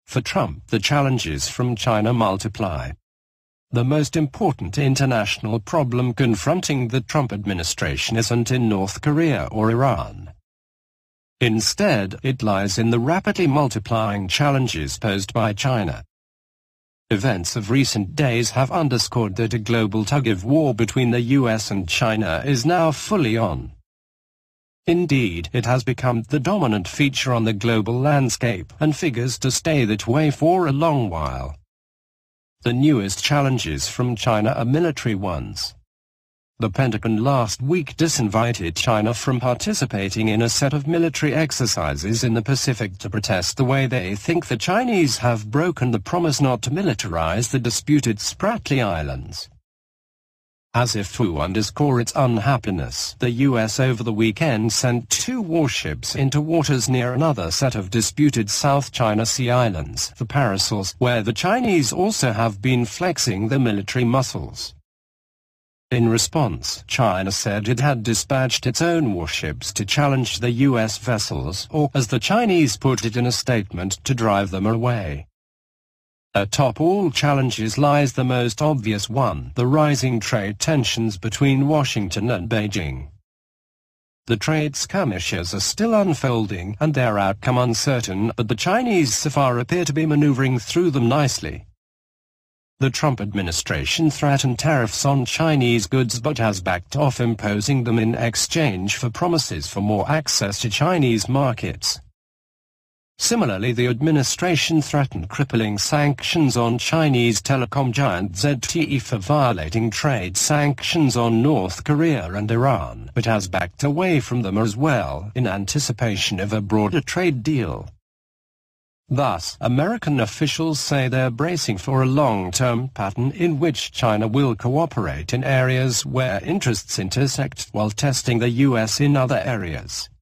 For Trump, the challenges from China multiply. The most important international problem confronting the Trump administration isn't in North Korea or Iran. Instead, it lies in the rapidly multiplying challenges posed by China. Events of recent days have underscored that a global tug-of-war between the US and China is now fully on. Indeed, it has become the dominant feature on the global landscape and figures to stay that way for a long while. The newest challenges from China are military ones. The Pentagon last week disinvited China from participating in a set of military exercises in the Pacific to protest the way they think the Chinese have broken the promise not to militarize the disputed Spratly Islands. As if to underscore its unhappiness, the U.S. over the weekend sent 2 warships into waters near another set of disputed South China Sea islands, the Parasols, where the Chinese also have been flexing their military muscles. In response, China said it had dispatched its own warships to challenge the U.S. vessels, or, as the Chinese put it in a statement, to drive them away. Atop all challenges lies the most obvious one, the rising trade tensions between Washington and Beijing. The trade skirmishes are still unfolding and their outcome uncertain, but the Chinese so far appear to be maneuvering through them nicely. The Trump administration threatened tariffs on Chinese goods but has backed off imposing them in exchange for promises for more access to Chinese markets. Similarly, the administration threatened crippling sanctions on Chinese telecom giant ZTE for violating trade sanctions on North Korea and Iran, but has backed away from them as well in anticipation of a broader trade deal. Thus, American officials say they're bracing for a long-term pattern in which China will cooperate in areas where interests intersect while testing the U.S. in other areas.